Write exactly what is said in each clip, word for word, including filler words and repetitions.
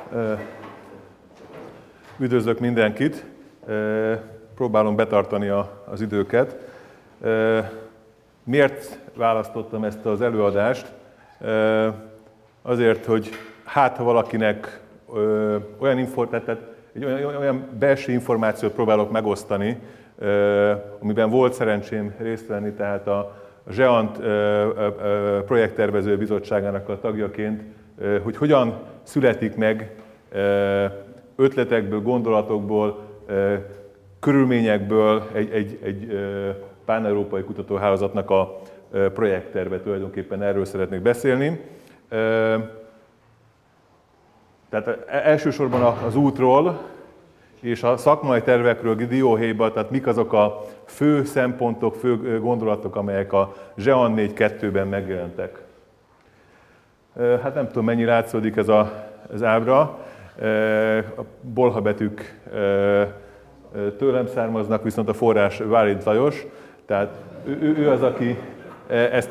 Üdvözlök mindenkit! Próbálom betartani az időket. Miért választottam ezt az előadást? Azért, hogy hát ha valakinek olyan, infor, tehát egy olyan, olyan belső információt próbálok megosztani, amiben volt szerencsém részt venni, tehát a zseant projekttervező bizottságának a tagjaként, hogy hogyan születik meg ötletekből, gondolatokból, körülményekből egy, egy, egy pán-európai kutatóhálózatnak a projektterve, tulajdonképpen erről szeretnék beszélni. Tehát elsősorban az útról és a szakmai tervekről dióhéjban, tehát mik azok a fő szempontok, fő gondolatok, amelyek a zseant négy kettőben megjelentek. Hát nem tudom, mennyi látszódik ez a, az ábra. A bolha betűk tőlem származnak, viszont a forrás Válint Lajos. Tehát ő, ő az, aki ezt...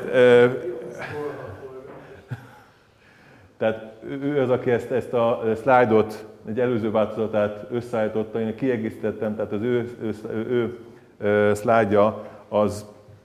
Tehát ő az, aki ezt, ezt a szlájdot, egy előző változatát összeállította, én kiegészítettem, tehát az ő, ő, ő, ő szlájdja az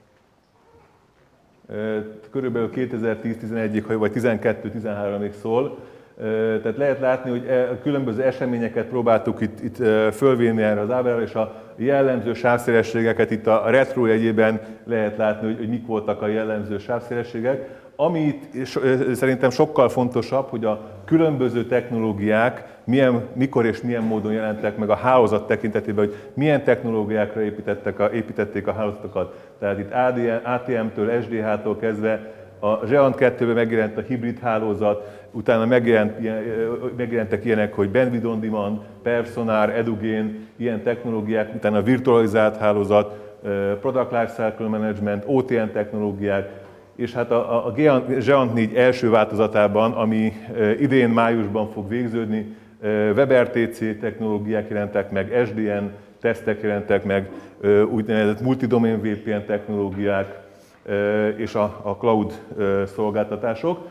körülbelül kétezer-tíz-tizenegyig, vagy tizenkettő-tizenháromig szól. Tehát lehet látni, hogy különböző eseményeket próbáltuk itt, itt fölvinni erre az ábrára, és a jellemző sávszélességeket itt a retro jegyében lehet látni, hogy, hogy mik voltak a jellemző sávszélességek. Ami itt szerintem sokkal fontosabb, hogy a különböző technológiák milyen, mikor és milyen módon jelentek meg a hálózat tekintetében, hogy milyen technológiákra építettek a, építették a hálózatokat. Tehát itt á té em-től, es dé há-tól kezdve a zseant kettőben megjelent a hibrid hálózat, utána megjelent, megjelentek ilyenek, hogy bandwidth on demand, Personar, Edugain, ilyen technológiák, utána a virtualizált hálózat, product lifecycle management, o té en technológiák, és hát a, a zseant négy első változatában, ami idén májusban fog végződni, WebRTC technológiák jelentek meg, es dé en tesztek jelentek meg, úgynevezett multidomain vé pé en technológiák és a, a cloud szolgáltatások.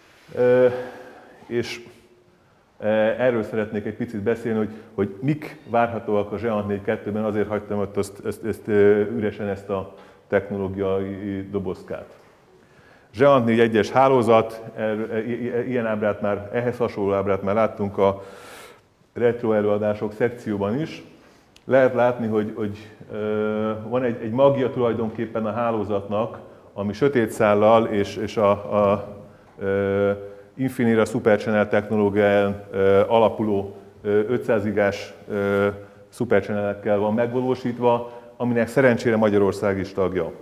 És erről szeretnék egy picit beszélni, hogy, hogy mik várhatóak a zseant négy kettőben, azért hagytam ott ezt, ezt, ezt, üresen ezt a technológiai dobozkát. zseant négy egyes hálózat, ilyen ábrát már, ehhez hasonló ábrát már láttunk a retro előadások szekcióban is. Lehet látni, hogy, hogy van egy, egy magja tulajdonképpen a hálózatnak, ami sötét szállal és, és a, a, a Infinera Super Channel technológián alapuló ötszáz gigás Super Channelekkel van megvalósítva, aminek szerencsére Magyarország is tagja.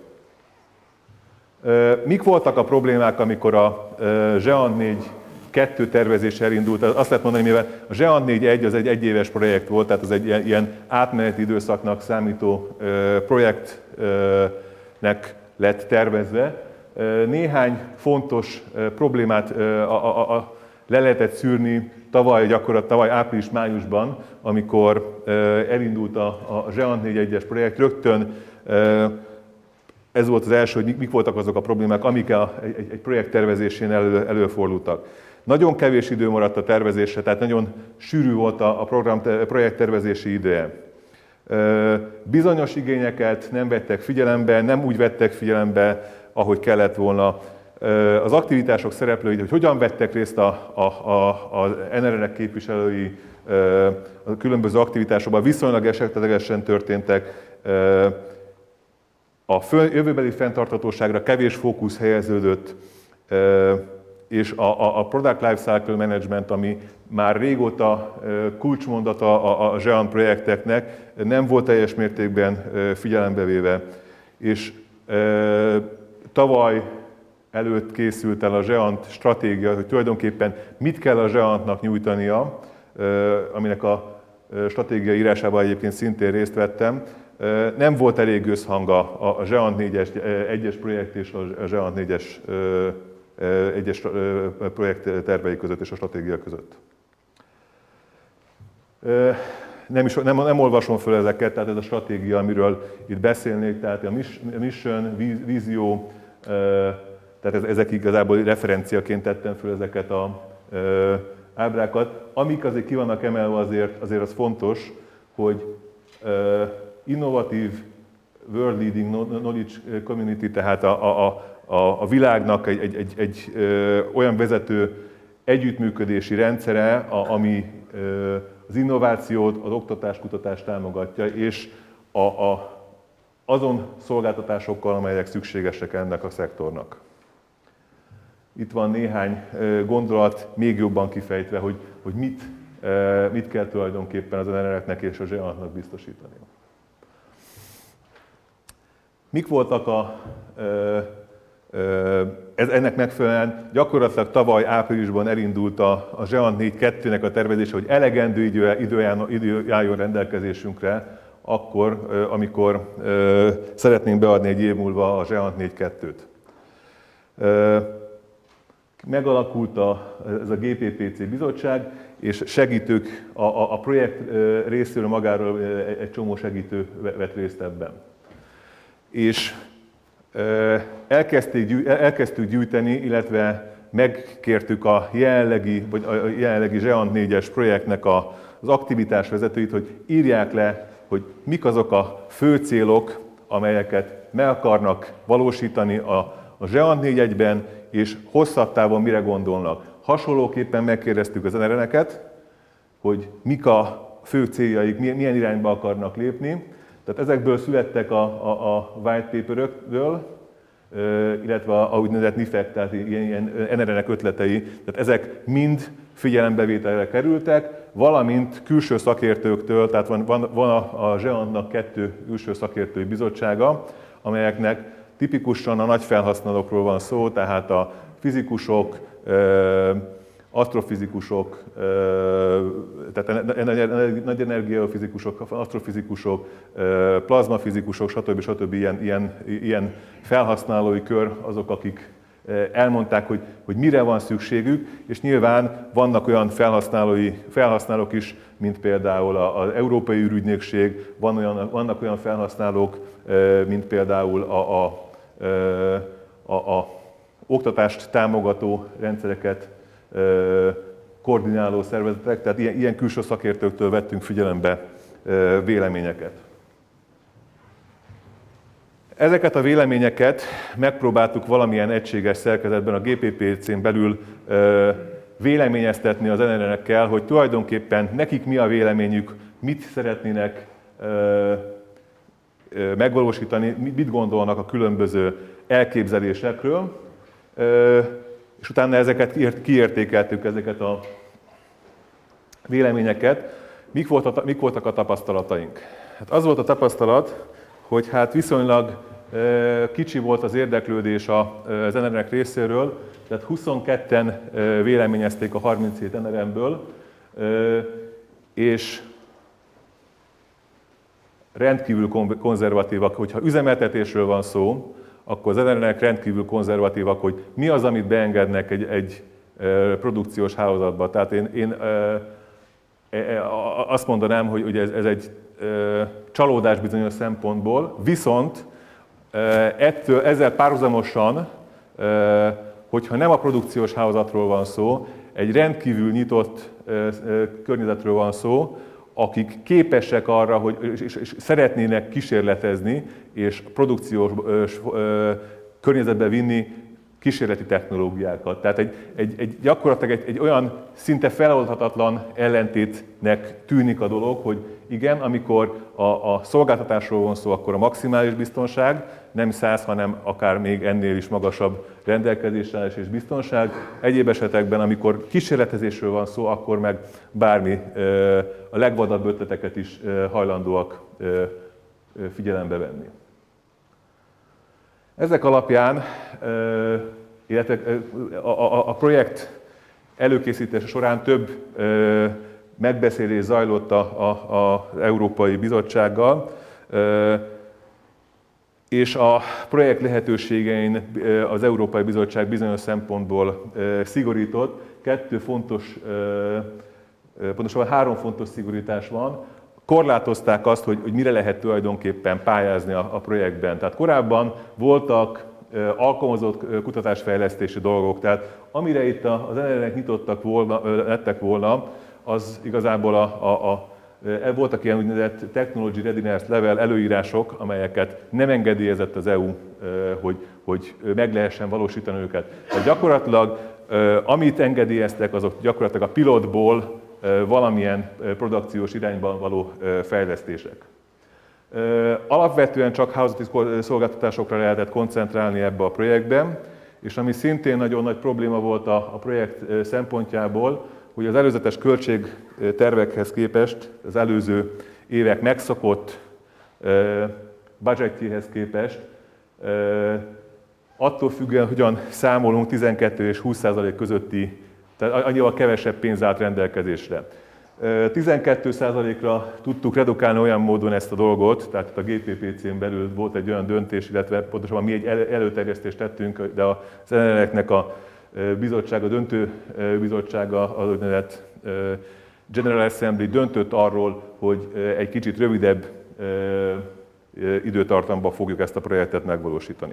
Mik voltak a problémák, amikor a zseant négy kettő tervezése elindult? Azt lehet mondani, mivel a zseant négy egy az egy egyéves projekt volt, tehát az egy ilyen, ilyen átmeneti időszaknak számító projektnek lett tervezve. Néhány fontos problémát a, a, a, le lehetett szűrni tavaly, gyakorlatilag tavaly április-májusban, amikor elindult a, a zseant négy egyes projekt. Rögtön ez volt az első, hogy mik voltak azok a problémák, amik a, egy, egy projekt tervezésén elő, előfordultak. Nagyon kevés idő maradt a tervezésre, tehát nagyon sűrű volt a, a program, projekt tervezési ideje. Bizonyos igényeket nem vettek figyelembe, nem úgy vettek figyelembe, ahogy kellett volna. Az aktivitások szereplői, hogy hogyan vettek részt a, a, a, az en er en-nek képviselői a különböző aktivitásokban, viszonylag esetlegesen történtek. A jövőbeli fenntarthatóságra kevés fókusz helyeződött, és a, a Product Lifecycle Management, ami már régóta kulcsmondata a, a zseant projekteknek, nem volt teljes mértékben figyelembe véve. És tavaly előtt készült el a zseant stratégia, hogy tulajdonképpen mit kell a zseantnak nyújtania, aminek a stratégia írásában egyébként szintén részt vettem. Nem volt elég összhang a zseant négy egyes projekt és a zseant négyes egyes projekt tervei között és a stratégia között. Nem, is, nem, nem olvasom föl ezeket, tehát ez a stratégia, amiről itt beszélnék, tehát a mission, vízió, tehát ezek igazából referenciaként tettem föl ezeket a ábrákat. Amik azért ki vannak emelve, azért, azért az fontos, hogy innovatív World Leading Knowledge Community, tehát a, a, a, a világnak egy, egy, egy, egy ö, olyan vezető együttműködési rendszere, a, ami ö, az innovációt, az oktatáskutatást támogatja, és a, a, azon szolgáltatásokkal, amelyek szükségesek ennek a szektornak. Itt van néhány gondolat még jobban kifejtve, hogy, hogy mit, mit kell tulajdonképpen az en er en-eknek és a zseantnak biztosítani. Mik voltak a, ez, ennek megfelelően gyakorlatilag tavaly áprilisban elindult a, a zseant négy kettőnek a tervezése, hogy elegendő idő, idő, idő álljon rendelkezésünkre, akkor, amikor szeretnénk beadni egy év múlva a zseant négy kettőt. Megalakult a, ez a gé pé pé cé bizottság, és segítők, a, a, a projekt részéről magáról egy csomó segítő vett részt ebben. És elkezdtük gyűjteni, illetve megkértük a jelenlegi, vagy a jelenlegi zseant négyes projektnek a, az aktivitásvezetőit, hogy írják le, hogy mik azok a fő célok, amelyeket meg akarnak valósítani a, a zseant négy egyben, és hosszabb távon mire gondolnak. Hasonlóképpen megkérdeztük az en er en-eket, hogy mik a fő céljaik, milyen irányba akarnak lépni. Tehát ezekből születtek a, a, a white paperökből, illetve a, a úgynevezett nifek, tehát ilyen, ilyen en er en-ek ötletei. Tehát ezek mind figyelembevételre kerültek, valamint külső szakértőktől, tehát van, van, van a, a zseantnak kettő külső szakértői bizottsága, amelyeknek tipikusan a nagy felhasználókról van szó, tehát a fizikusok, asztrofizikusok, tehát nagy energiafizikusok, asztrofizikusok, plazmafizikusok, stb. stb. Ilyen, ilyen, ilyen felhasználói kör azok, akik elmondták, hogy, hogy mire van szükségük, és nyilván vannak olyan felhasználói, felhasználók is, mint például az Európai űrügynökség, van olyan, vannak olyan felhasználók, mint például a, a, a, a oktatást támogató rendszereket koordináló szervezetek, tehát ilyen, ilyen külső szakértőktől vettünk figyelembe véleményeket. Ezeket a véleményeket megpróbáltuk valamilyen egységes szerkezetben a gé pé pé cén belül véleményeztetni az en er en-ekkel, hogy tulajdonképpen nekik mi a véleményük, mit szeretnének megvalósítani, mit gondolnak a különböző elképzelésekről, és utána ezeket kiértékeltük, ezeket a véleményeket. Mik voltak, mik voltak a tapasztalataink? Hát az volt a tapasztalat, hogy hát viszonylag kicsi volt az érdeklődés az en er en-ek részéről, tehát huszonketten véleményezték a harminchét en er en-ből, és rendkívül konzervatívak, hogyha üzemeltetésről van szó, akkor az en er en-ek rendkívül konzervatívak, hogy mi az, amit beengednek egy, egy produkciós hálózatba. Tehát én, én azt mondanám, hogy ez, ez egy csalódás bizonyos szempontból, viszont ettől, ezzel párhuzamosan, hogyha nem a produkciós hálózatról van szó, egy rendkívül nyitott környezetről van szó, akik képesek arra, hogy és, és szeretnének kísérletezni, és produkciós környezetbe vinni kísérleti technológiákat. Tehát egy, egy, egy, gyakorlatilag egy, egy olyan szinte feloldhatatlan ellentétnek tűnik a dolog, hogy igen, amikor a, a szolgáltatásról van szó, akkor a maximális biztonság, nem száz, hanem akár még ennél is magasabb rendelkezéssel és biztonság. Egyéb esetekben, amikor kísérletezésről van szó, akkor meg bármi, a legvadabb ötleteket is hajlandóak figyelembe venni. Ezek alapján, illetve a, a, a projekt előkészítése során több megbeszélés zajlott az Európai Bizottsággal, és a projekt lehetőségein az Európai Bizottság bizonyos szempontból szigorított. Kettő fontos, pontosabban három fontos szigorítás van. Korlátozták azt, hogy, hogy mire lehet tulajdonképpen pályázni a, a projektben. Tehát korábban voltak alkalmazott kutatásfejlesztési dolgok. Tehát amire itt az en er en-ek nyitottak volna, lettek volna, az igazából a, a, a voltak ilyen úgynevezett Technology Readiness Level előírások, amelyeket nem engedélyezett az é u, hogy, hogy meg lehessen valósítani őket. Tehát gyakorlatilag, amit engedélyeztek, azok gyakorlatilag a pilotból valamilyen produkciós irányban való fejlesztések. Alapvetően csak hálózati szolgáltatásokra lehetett koncentrálni ebbe a projektben, és ami szintén nagyon nagy probléma volt a, a projekt szempontjából, hogy az előzetes költségtervekhez képest, az előző évek megszokott budgetjéhez képest, attól függően, hogyan számolunk, tizenkettő és húsz százalék közötti, tehát annyival kevesebb pénz állt rendelkezésre. tizenkét százalékra tudtuk redukálni olyan módon ezt a dolgot, tehát a gé pé pé cén belül volt egy olyan döntés, illetve pontosabban mi egy előterjesztést tettünk, de az en er en-eknek a bizottsága, a döntő bizottsága, az úgynevezett General Assembly döntött arról, hogy egy kicsit rövidebb időtartamban fogjuk ezt a projektet megvalósítani.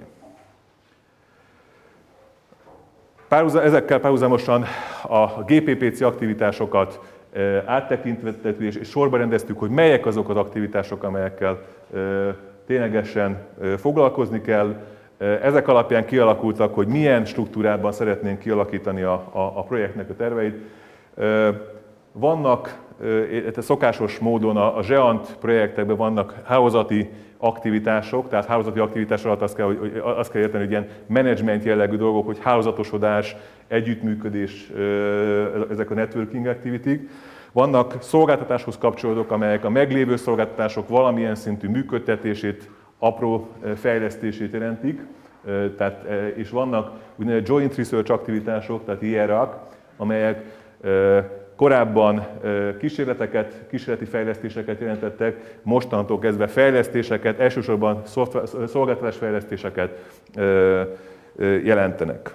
Párhuzam, ezekkel párhuzamosan a gé pé pé cé aktivitásokat áttekintettük és sorba rendeztük, hogy melyek azok az aktivitások, amelyekkel ténylegesen foglalkozni kell. Ezek alapján kialakultak, hogy milyen struktúrában szeretnénk kialakítani a, a, a projektnek a terveit. Vannak, szokásos módon a, a zseant projektekben vannak hálózati aktivitások, tehát hálózati aktivitás alatt azt kell, hogy, azt kell érteni, hogy ilyen menedzsment jellegű dolgok, hogy hálózatosodás, együttműködés, ezek a networking activity-k. Vannak szolgáltatáshoz kapcsolódók, amelyek a meglévő szolgáltatások valamilyen szintű működtetését, apró fejlesztését jelentik, tehát, és vannak úgynevezett joint research aktivitások, tehát i er á-k, amelyek korábban kísérleteket, kísérleti fejlesztéseket jelentettek, mostantól kezdve fejlesztéseket, elsősorban szolgáltatásfejlesztéseket jelentenek.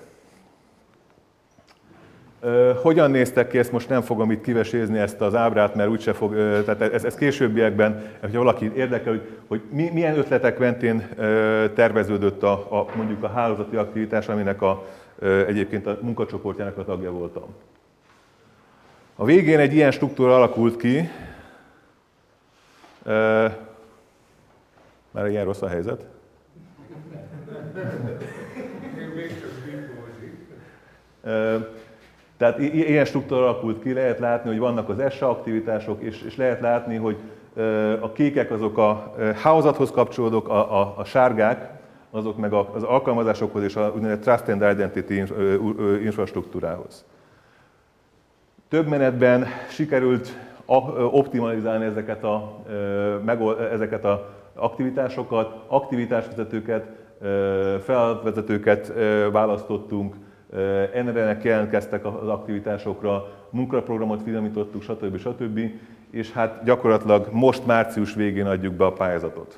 Hogyan néztek ki, ezt most nem fogom itt kivesézni ezt az ábrát, mert úgyse fog, tehát ez, ez későbbiekben, hogyha valaki érdekel, hogy, hogy milyen ötletek mentén terveződött a, a, mondjuk a hálózati aktivitás, aminek a, egyébként a munkacsoportjának a tagja voltam. A végén egy ilyen struktúra alakult ki, már ilyen rossz a helyzet. Tehát ilyen struktúra alakult ki, lehet látni, hogy vannak az es á aktivitások, és, és lehet látni, hogy a kékek azok a hálózathoz kapcsolódók, a, a, a sárgák, azok meg az alkalmazásokhoz és a úgynevezett Trust and Identity infrastruktúrához. Több menetben sikerült optimalizálni ezeket a, ezeket a aktivitásokat, aktivitásvezetőket, feladatvezetőket választottunk, en er en-ek jelentkeztek az aktivitásokra, munkaprogramot finomítottuk, stb. stb. És hát gyakorlatilag most március végén adjuk be a pályázatot.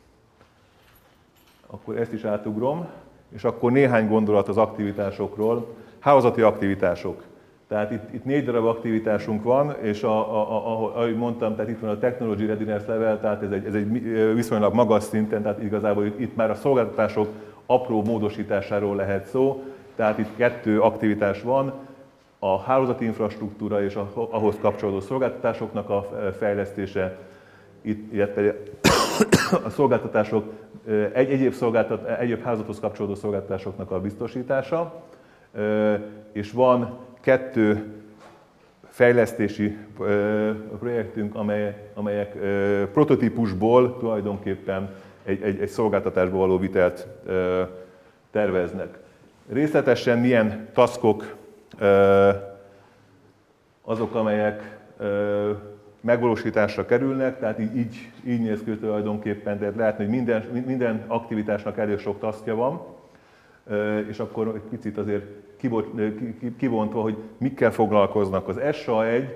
Akkor ezt is átugrom, és akkor néhány gondolat az aktivitásokról. Hálózati aktivitások. Tehát itt, itt négy darab aktivitásunk van, és a, a, a, ahogy mondtam, tehát itt van a Technology Readiness Level, tehát ez egy, ez egy viszonylag magas szinten, tehát igazából itt, itt már a szolgáltatások apró módosításáról lehet szó. Tehát itt kettő aktivitás van, a hálózati infrastruktúra és a, ahhoz kapcsolódó szolgáltatásoknak a fejlesztése, itt, illetve a szolgáltatások, egy, egyéb, szolgáltat, egyéb hálózathoz kapcsolódó szolgáltatásoknak a biztosítása, és van kettő fejlesztési projektünk, amely, amelyek prototípusból tulajdonképpen egy, egy, egy szolgáltatásba való vitelt terveznek. Részletesen milyen taskok azok, amelyek megvalósításra kerülnek, tehát így, így, így néz ki tulajdonképpen, tehát látni, hogy minden, minden aktivitásnak elég sok taskja van, és akkor egy picit azért kivontva, hogy mikkel foglalkoznak. Az es á egy,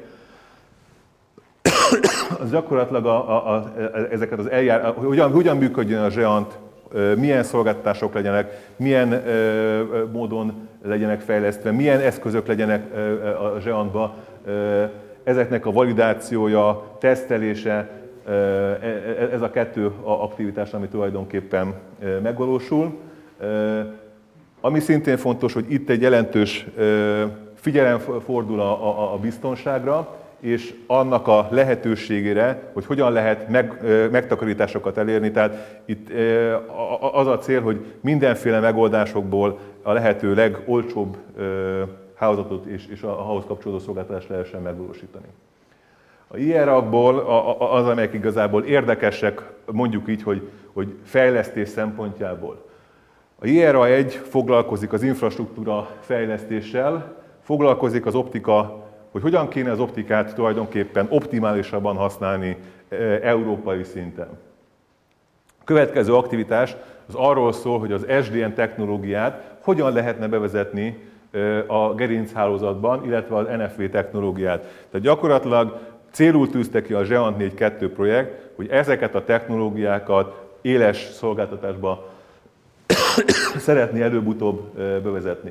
az gyakorlatilag a, a, a, ezeket az eljár, hogyan, hogyan működjön a zseant, milyen szolgáltatások legyenek, milyen ö, módon legyenek fejlesztve, milyen eszközök legyenek ö, a zseantba, ezeknek a validációja, tesztelése, ö, ez a kettő aktivitás, ami tulajdonképpen megvalósul. Ami szintén fontos, hogy itt egy jelentős figyelem fordul a, a, a biztonságra, és annak a lehetőségére, hogy hogyan lehet meg, megtakarításokat elérni. Tehát itt az a cél, hogy mindenféle megoldásokból a lehető legolcsóbb hálózatot és, és ahhoz kapcsolódó szolgáltatást lehessen megvalósítani. A i er á-ból az, amelyek igazából érdekesek, mondjuk így, hogy, hogy fejlesztés szempontjából. A i er á egy foglalkozik az infrastruktúra fejlesztéssel, foglalkozik az optika, hogy hogyan kéne az optikát tulajdonképpen optimálisabban használni európai szinten. A következő aktivitás az arról szól, hogy az es dé en technológiát hogyan lehetne bevezetni a gerinchálózatban, illetve az en ef vé technológiát. Tehát gyakorlatilag célul tűzte ki a zseant négy kettő projekt, hogy ezeket a technológiákat éles szolgáltatásba szeretné előbb-utóbb bevezetni.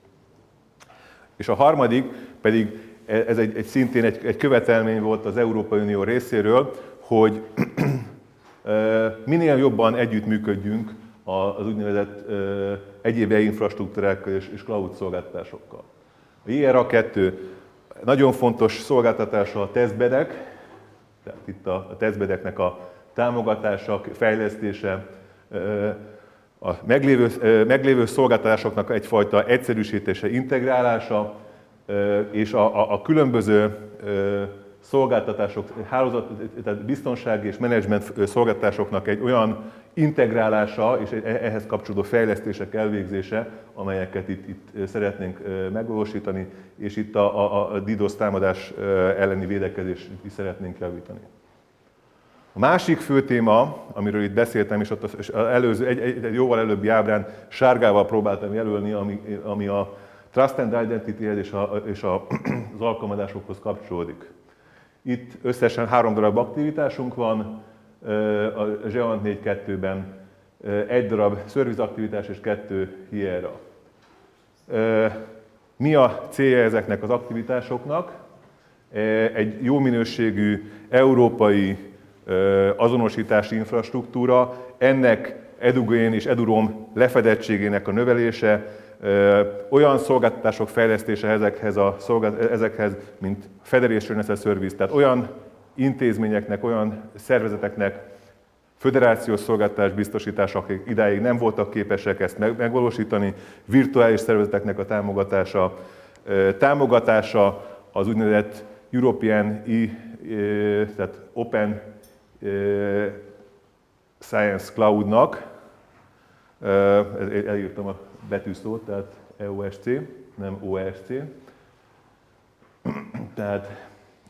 És a harmadik pedig, ez egy, egy szintén egy, egy követelmény volt az Európai Unió részéről, hogy minél jobban együttműködjünk az úgynevezett egyéb infrastruktúrákkal és, és cloud szolgáltatásokkal. A i er á kettő nagyon fontos szolgáltatása a tesztbedek, tehát itt a, a tesztbedeknek a támogatása, fejlesztése, a meglévő, meglévő szolgáltatásoknak egyfajta egyszerűsítése, integrálása, és a, a, a különböző szolgáltatások, hálózat, tehát biztonsági és menedzsment szolgáltatásoknak egy olyan integrálása és ehhez kapcsolódó fejlesztések elvégzése, amelyeket itt, itt szeretnénk megvalósítani, és itt a, a, a DDoS támadás elleni védekezést is szeretnénk javítani. A másik fő téma, amiről itt beszéltem, és ott az előző, egy, egy, egy jóval előbbi ábrán sárgával próbáltam jelölni, ami, ami a Trust and Identity-hez és, a, és a, az alkalmazásokhoz kapcsolódik. Itt összesen három darab aktivitásunk van, a zseant négy kettőben egy darab service aktivitás és kettő i er á. Mi a célja ezeknek az aktivitásoknak? Egy jó minőségű európai azonosítási infrastruktúra, ennek EduGain és EduRoam lefedettségének a növelése, olyan szolgáltatások fejlesztése ezekhez, a ezekhez, mint Federation as a Service, tehát olyan intézményeknek, olyan szervezeteknek föderációs szolgáltatás biztosítása, akik idáig nem voltak képesek ezt megvalósítani, virtuális szervezeteknek a támogatása, támogatása az úgynevezett European e, tehát Open Science Cloud-nak, elírtam a betűszót, tehát E O S C, nem O S C. Tehát,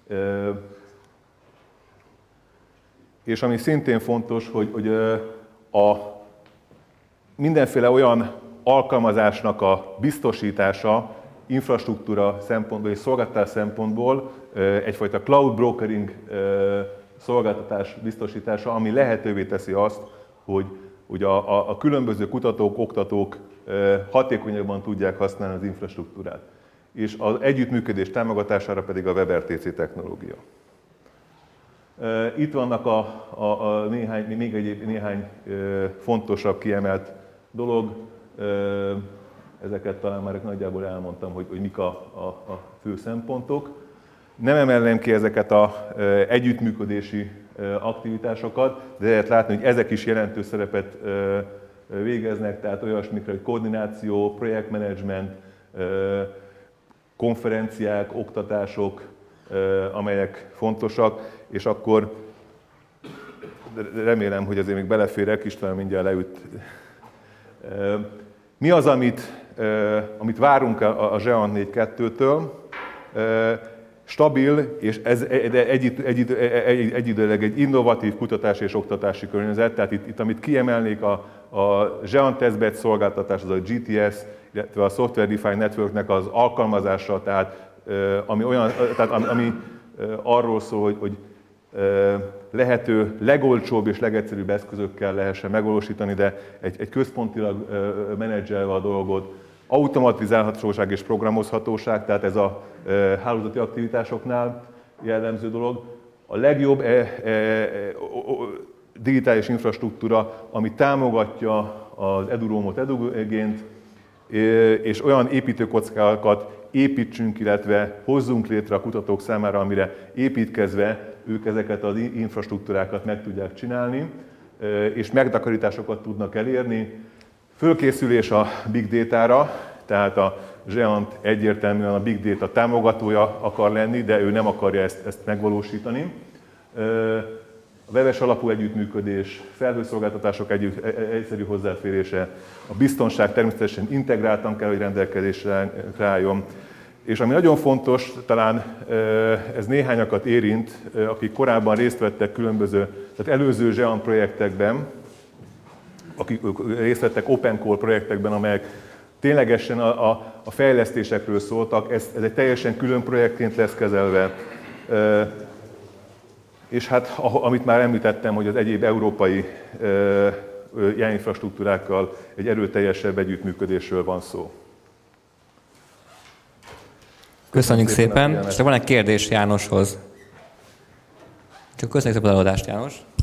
és ami szintén fontos, hogy, hogy a mindenféle olyan alkalmazásnak a biztosítása, infrastruktúra szempontból és szolgáltatás szempontból egyfajta cloud brokering szolgáltatás biztosítása, ami lehetővé teszi azt, hogy, hogy a, a, a különböző kutatók, oktatók hatékonyabban tudják használni az infrastruktúrát. És az együttműködés támogatására pedig a WebRTC technológia. Itt vannak a, a, a néhány, még egy néhány fontosabb, kiemelt dolog. Ezeket talán már nagyjából elmondtam, hogy, hogy mik a, a, a fő szempontok. Nem emelném ki ezeket az együttműködési aktivitásokat, de lehet látni, hogy ezek is jelentős szerepet végeznek, tehát olyasmikre, hogy koordináció, projektmenedzsment, konferenciák, oktatások, amelyek fontosak, és akkor remélem, hogy azért még beleférek, István mindjárt leüt. Mi az, amit, amit várunk a zseant négy kettőtől? Stabil és ez egy, egy, egy, egy, egyidőleg egy innovatív kutatási és oktatási környezet, tehát itt, itt amit kiemelnék, a, a zseant Testbed szolgáltatás, az a G T S, illetve a Software Defined Networknek az alkalmazása, tehát ami, olyan, tehát ami, ami arról szól, hogy, hogy lehető legolcsóbb és legegyszerűbb eszközökkel lehessen megvalósítani, de egy, egy központilag menedzselve a dolgot, automatizálhatóság és programozhatóság, tehát ez a hálózati aktivitásoknál jellemző dolog. A legjobb e, e, digitális infrastruktúra, ami támogatja az eduromot, edugént, és olyan építőkockákat építsünk, illetve hozzunk létre a kutatók számára, amire építkezve ők ezeket az infrastruktúrákat meg tudják csinálni, és megtakarításokat tudnak elérni. Fölkészülés a Big Data-ra, tehát a zseant egyértelműen a Big Data támogatója akar lenni, de ő nem akarja ezt, ezt megvalósítani. A webes alapú együttműködés, felhőszolgáltatások együtt, egyszerű hozzáférése, a biztonság természetesen integráltan kell, hogy rendelkezésre álljon. És ami nagyon fontos, talán ez néhányakat érint, akik korábban részt vettek különböző, tehát előző zseant projektekben, akik részt vettek Open Core projektekben, amelyek ténylegesen a, a, a fejlesztésekről szóltak, ez, ez egy teljesen külön projektként lesz kezelve. És hát, amit már említettem, hogy az egyéb európai ilyen infrastruktúrákkal egy erőteljesebb együttműködésről van szó. Köszönjük szépen, szépen. És van egy kérdés Jánoshoz. Csak köszönjük szépen az adást, János.